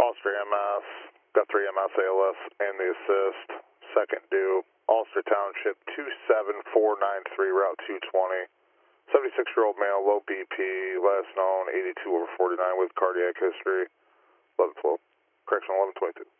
Ulster MS, got 3 MS ALS and the assist. Second due, Ulster Township 27493, Route 220. 76-year-old male, low BP, last known 82/49 with cardiac history. 1112. Correction 1122.